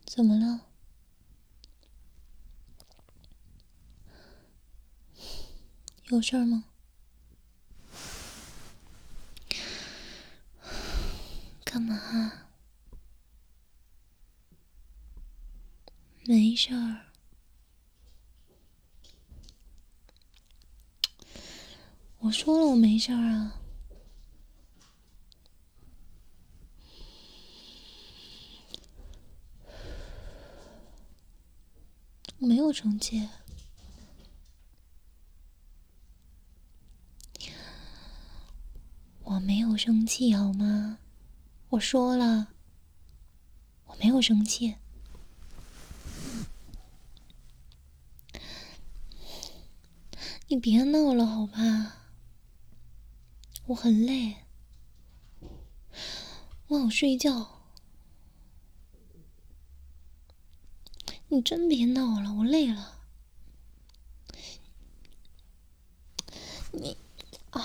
怎么了？有事儿吗？干嘛？没事儿。我说了我没事儿啊。我没有生气。我没有生气好吗？我说了，我没有生气。你别闹了好吧？我很累，我想睡觉。你真别闹了，我累了。你啊，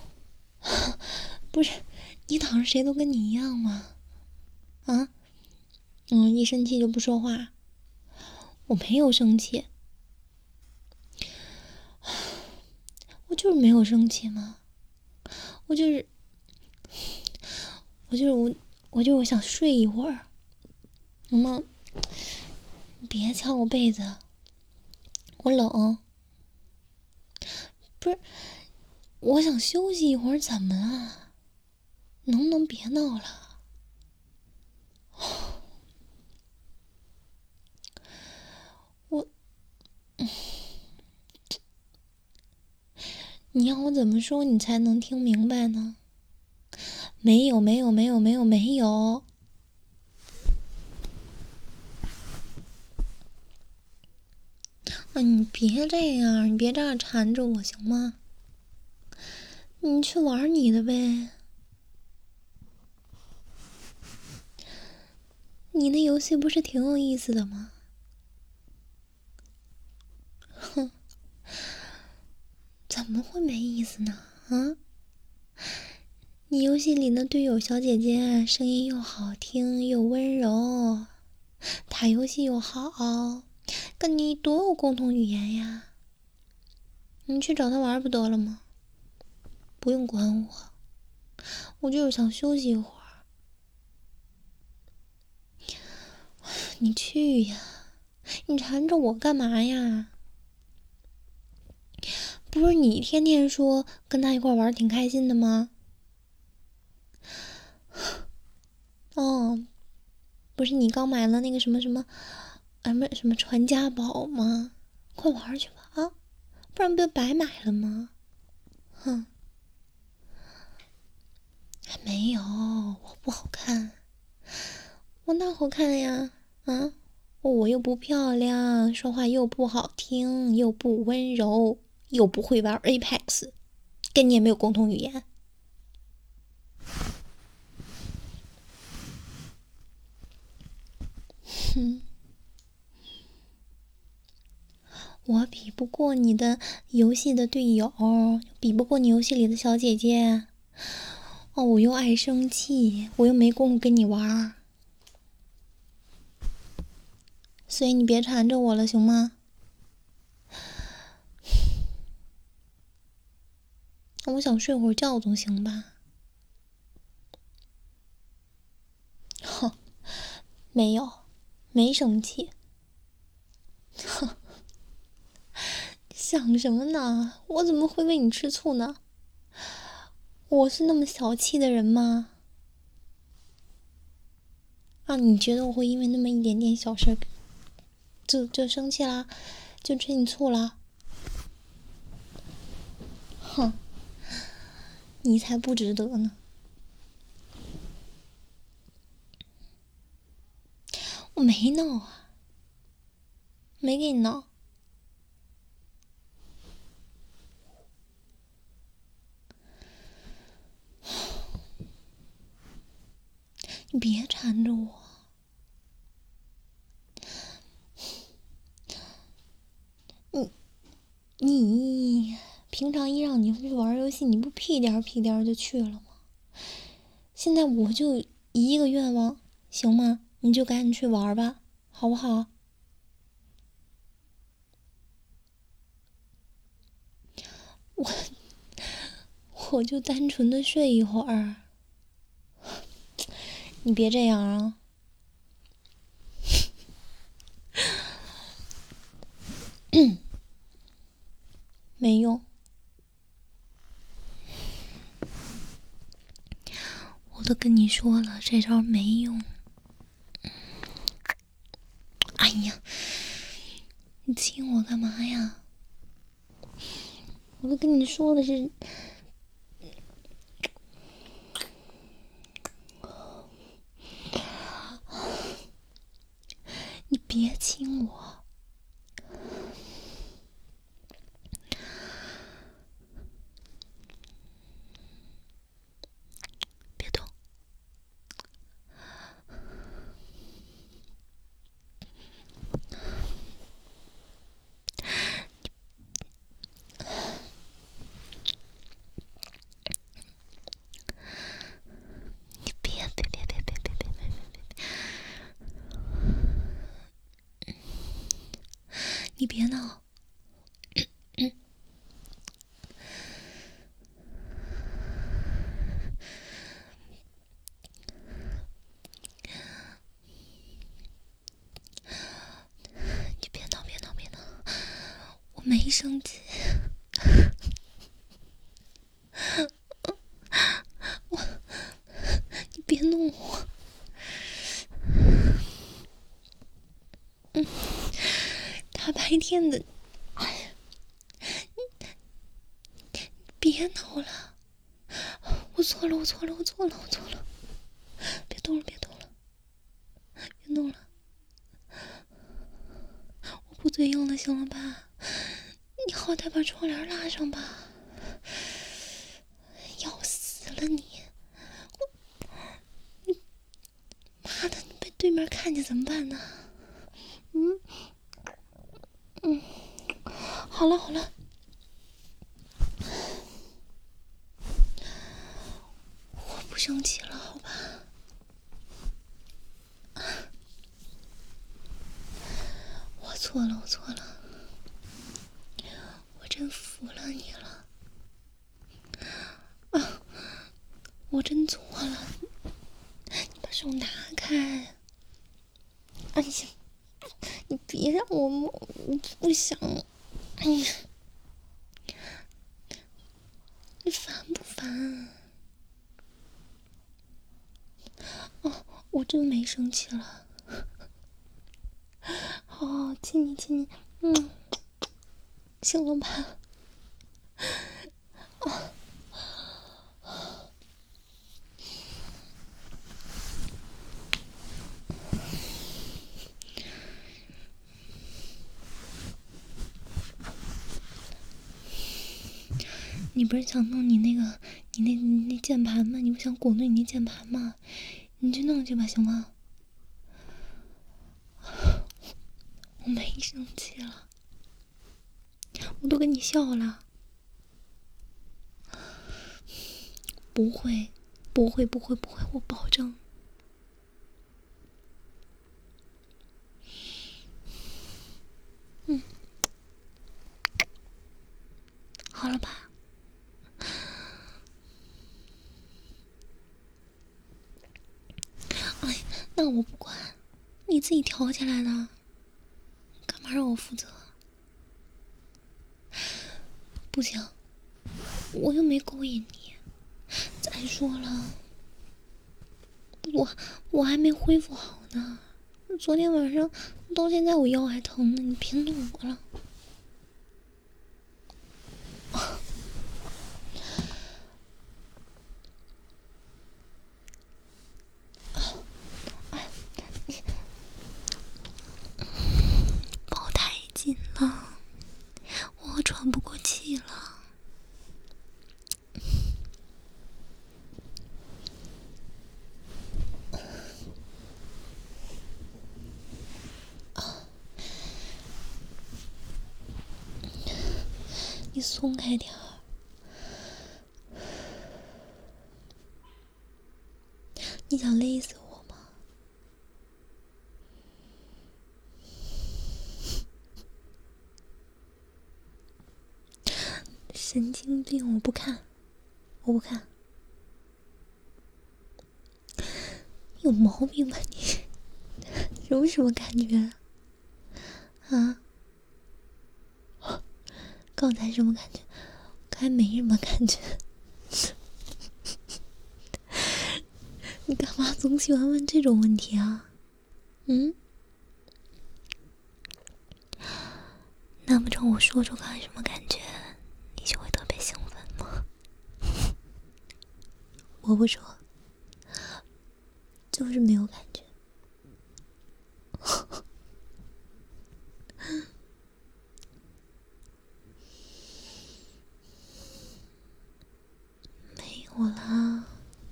不是，你躺着谁都跟你一样吗？啊？一生气就不说话。我没有生气，我就是没有生气嘛。我就是我想睡一会儿。能吗？别抢我被子，我冷。不是，我想休息一会儿，怎么了？能不能别闹了？我，你要我怎么说你才能听明白呢？没有。你别这样，你别这样缠着我行吗？你去玩你的呗。你那游戏不是挺有意思的吗？哼，怎么会没意思呢？啊？你游戏里的队友小姐姐声音又好听又温柔，打游戏又好，跟你多有共同语言呀。你去找她玩不得了吗？不用管我，我就是想休息一会儿。你去呀，你缠着我干嘛呀？不是你天天说跟他一块玩挺开心的吗？哦，不是你刚买了那个什么什么，什么传家宝吗？快玩去吧啊，不然不就白买了吗？哼，没有，我不好看，我哪好看呀？啊，我又不漂亮，说话又不好听，又不温柔，又不会玩 Apex，跟你也没有共同语言。哼，我比不过你的游戏的队友，比不过你游戏里的小姐姐。哦，我又爱生气，我又没工夫跟你玩，所以你别缠着我了，行吗？我想睡会儿觉总行吧？哼，没有，没生气。哼，想什么呢？我怎么会为你吃醋呢？我是那么小气的人吗？啊，你觉得我会因为那么一点点小事就生气啦，就吃你醋了？哼，你才不值得呢！我没闹啊，没给你闹。你别缠着我。你平常一让你去玩游戏，你不屁颠儿屁颠儿就去了吗？现在我就一个愿望，行吗？你就赶紧去玩吧。 好不好？我就单纯的睡一会儿，你别这样啊！没用，我都跟你说了，这招没用。哎呀，你亲我干嘛呀？我都跟你说了是，你别亲我。别动。你别，你别闹。你别闹，别闹，别闹！我没生气。你别弄我。大白天的，哎呀，别闹了！我错了，我错了，我错了，我错了！别动了，别动了，别弄了！我不嘴硬了，行了吧？你好歹把窗帘拉上吧！要死了你！妈的，你被对面看见怎么办呢？好了好了，我不生气了，好吧？我错了，我错了，我真服了你了。我真错了，你把手拿开！哎呀，你别让我摸，我不想。哎呀，你烦不烦？哦，我真没生气了。好，亲你亲你，行了吧？你不是想弄你那键盘吗？你不想鼓弄你那键盘吗？你去弄去吧，行吗？我没生气了，我都跟你笑了。不会，不会，不会，不会，我保证。好了吧？哎，那我不管，你自己挑起来的，干嘛让我负责？不行，我又没勾引你。再说了，我还没恢复好呢。昨天晚上到现在我腰还疼呢，你别弄我了。抱太紧了，我喘不过气了。你松开点儿。你想勒死我吗？ 神经病！我不看，我不看，有毛病吧你？有什么感觉啊？刚才什么感觉？刚才没什么感觉。你干嘛总喜欢问这种问题啊？嗯？难不成我说出来什么感觉，你就会特别兴奋吗？我不说，就是没有感觉。没有啦。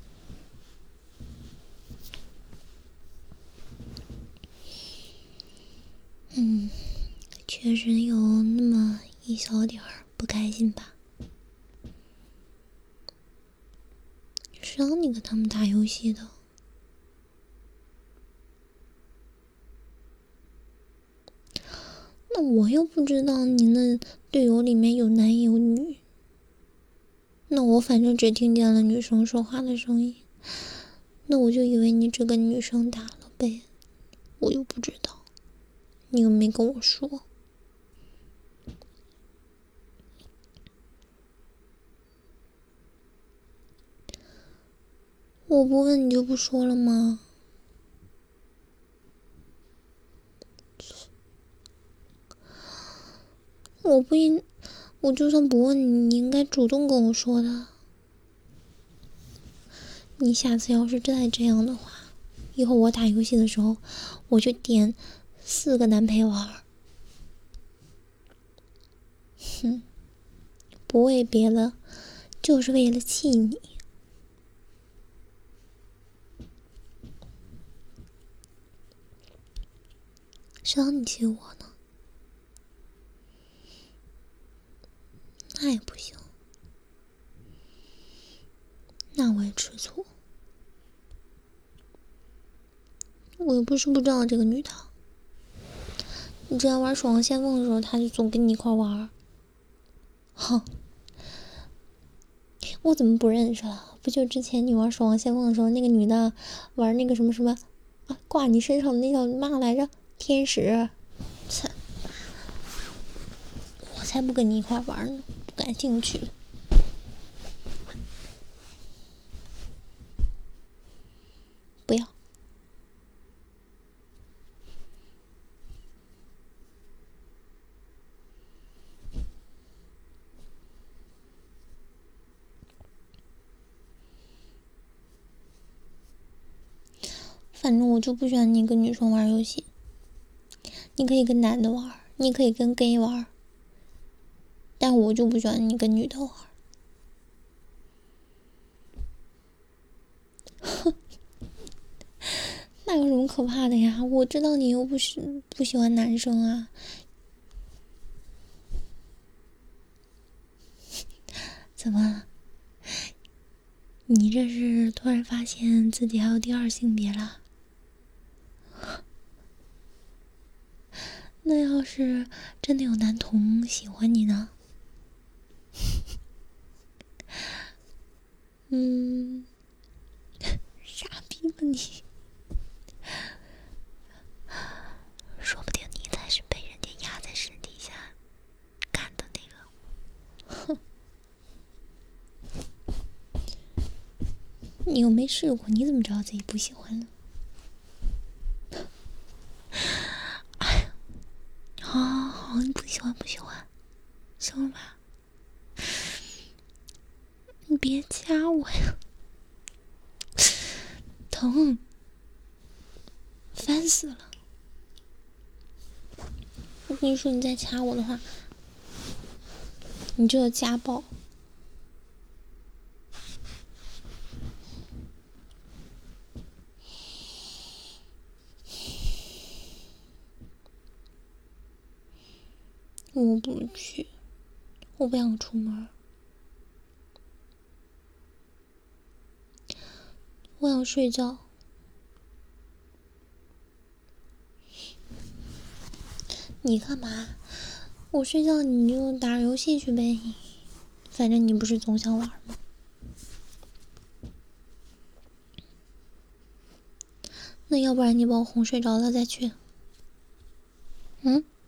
确实有那么一小点儿不开心吧。谁让你跟他们打游戏的？那我又不知道你那队友里面有男有女，那我反正只听见了女生说话的声音，那我就以为你只跟女生打了呗，我又不知道，你又没跟我说。我不问你就不说了吗？我就算不问你，你应该主动跟我说的。你下次要是再这样的话，以后我打游戏的时候，我就点4个男陪玩。哼，不为别的，就是为了气你。谁让你气我呢？那也不行，那我也吃醋。我又不是不知道这个女的，你之前玩守望先锋的时候，她就总跟你一块玩。哼，我怎么不认识了？不就之前你玩守望先锋的时候，那个女的玩那个什么什么啊，挂你身上的那叫嘛来着？天使。我才不跟你一块玩呢，不感兴趣。不要。反正我就不喜欢你跟女生玩游戏。你可以跟男的玩，你可以跟 gay 玩，但我就不喜欢你跟女的玩。那有什么可怕的呀？我知道你又不喜欢男生啊。怎么了？你这是突然发现自己还有第二性别了？那要是真的有男同喜欢你呢？傻逼吧你！说不定你才是被人家压在身体下干的那个。哼，你又没试过，你怎么知道自己不喜欢呢？哎呀，好，你不喜欢，行了吧？你别加我呀，疼，烦死了！我跟你说，你再掐我的话，你就要家暴。我不去，我不想出门。我想睡觉。你干嘛？我睡觉你就打游戏去呗， 反正你不是总想玩吗？那要不然你把我哄睡着了再去。嗯。